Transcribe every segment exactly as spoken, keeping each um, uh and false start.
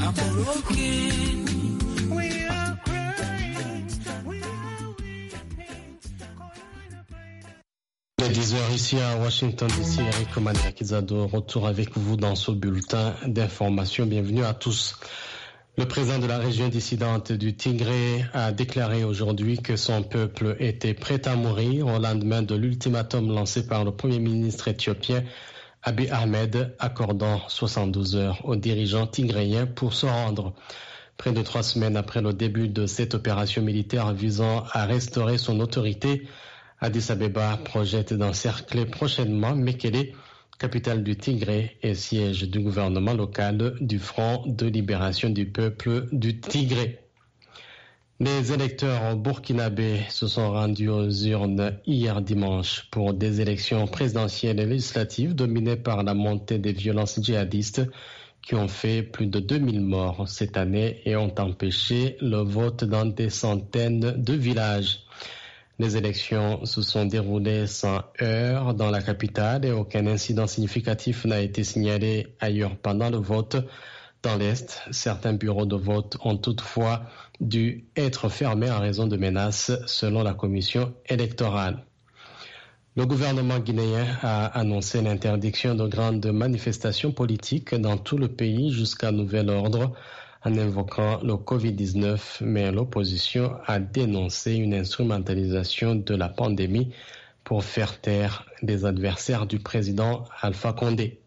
dix heures ici à Washington D C, Eric Maniakizado, retour avec vous dans ce bulletin d'information. Bienvenue à tous. Le président de la région dissidente du Tigré a déclaré aujourd'hui que son peuple était prêt à mourir au lendemain de l'ultimatum lancé par le premier ministre éthiopien Abiy Ahmed, accordant soixante-douze heures aux dirigeants tigréens pour se rendre. Près de trois semaines après le début de cette opération militaire visant à restaurer son autorité, Addis Abeba projette d'encercler prochainement Mekele, capitale du Tigré et siège du gouvernement local du Front de libération du peuple du Tigré. Les électeurs burkinabés se sont rendus aux urnes hier dimanche pour des élections présidentielles et législatives dominées par la montée des violences djihadistes qui ont fait plus de deux mille morts cette année et ont empêché le vote dans des centaines de villages. Les élections se sont déroulées sans heurts dans la capitale et aucun incident significatif n'a été signalé ailleurs pendant le vote. Dans l'Est, certains bureaux de vote ont toutefois dû être fermés en raison de menaces selon la commission électorale. Le gouvernement guinéen a annoncé l'interdiction de grandes manifestations politiques dans tout le pays jusqu'à nouvel ordre, en invoquant le covid dix-neuf, mais l'opposition a dénoncé une instrumentalisation de la pandémie pour faire taire les adversaires du président Alpha Condé.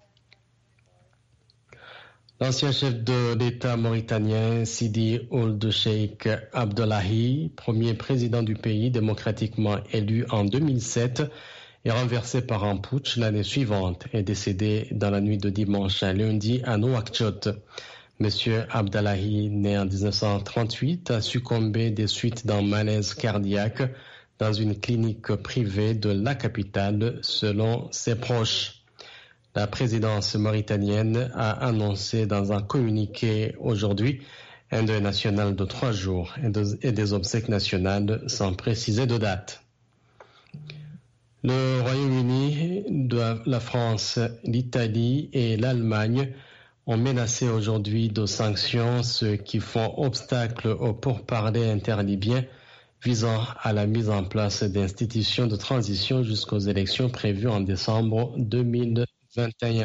L'ancien chef de l'État mauritanien Sidi Ould Cheikh Abdullahi, premier président du pays démocratiquement élu en deux mille sept, est renversé par un putsch l'année suivante et décédé dans la nuit de dimanche à lundi à Nouakchott. Monsieur Abdullahi, né en dix-neuf cent trente-huit, a succombé des suites d'un malaise cardiaque dans une clinique privée de la capitale, selon ses proches. La présidence mauritanienne a annoncé dans un communiqué aujourd'hui un deuil national de trois jours et des obsèques nationales sans préciser de date. Le Royaume-Uni, la France, l'Italie et l'Allemagne ont menacé aujourd'hui de sanctions, ceux qui font obstacle aux pourparlers interlibyens visant à la mise en place d'institutions de transition jusqu'aux élections prévues en décembre deux mille vingt et un.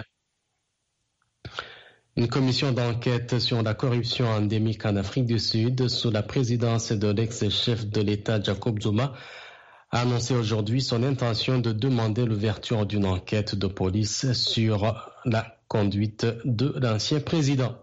Une commission d'enquête sur la corruption endémique en Afrique du Sud, sous la présidence de l'ex-chef de l'État Jacob Zuma, a annoncé aujourd'hui son intention de demander l'ouverture d'une enquête de police sur la conduite de l'ancien président.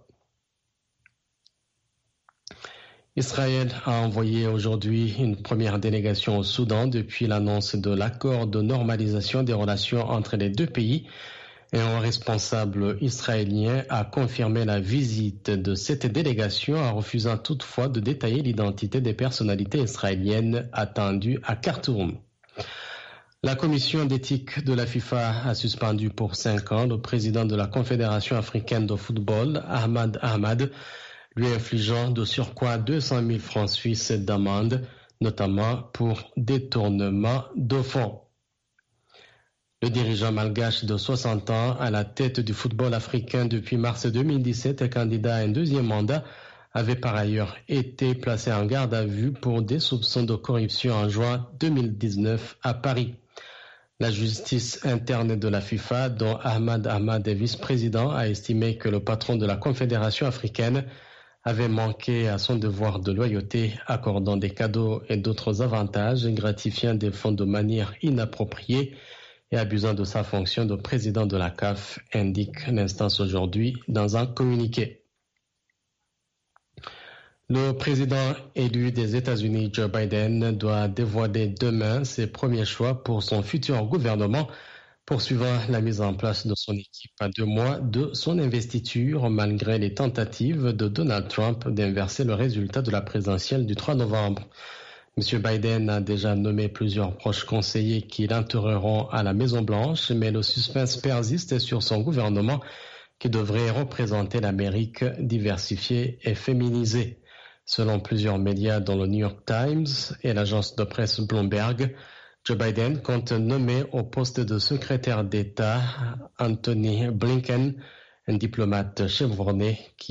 Israël a envoyé aujourd'hui une première délégation au Soudan depuis l'annonce de l'accord de normalisation des relations entre les deux pays et un responsable israélien a confirmé la visite de cette délégation en refusant toutefois de détailler l'identité des personnalités israéliennes attendues à Khartoum. La commission d'éthique de la FIFA a suspendu pour cinq ans le président de la Confédération africaine de football, Ahmad Ahmad, lui infligeant de surcroît deux cent mille francs suisses d'amende, notamment pour détournement de fonds. Le dirigeant malgache de soixante ans, à la tête du football africain depuis mars deux mille dix-sept et candidat à un deuxième mandat, avait par ailleurs été placé en garde à vue pour des soupçons de corruption en juin deux mille dix-neuf à Paris. La justice interne de la FIFA, dont Ahmad Ahmad est vice-président, a estimé que le patron de la Confédération africaine avait manqué à son devoir de loyauté, accordant des cadeaux et d'autres avantages, gratifiant des fonds de manière inappropriée et abusant de sa fonction de président de la C A F, indique l'instance aujourd'hui dans un communiqué. Le président élu des États-Unis, Joe Biden, doit dévoiler demain ses premiers choix pour son futur gouvernement, poursuivant la mise en place de son équipe à deux mois de son investiture, malgré les tentatives de Donald Trump d'inverser le résultat de la présidentielle du trois novembre. M. Biden a déjà nommé plusieurs proches conseillers qui l'entoureront à la Maison-Blanche, mais le suspense persiste sur son gouvernement qui devrait représenter l'Amérique diversifiée et féminisée. Selon plusieurs médias dont le New York Times et l'agence de presse Bloomberg, Joe Biden compte nommer au poste de secrétaire d'État Anthony Blinken, un diplomate chevronné qui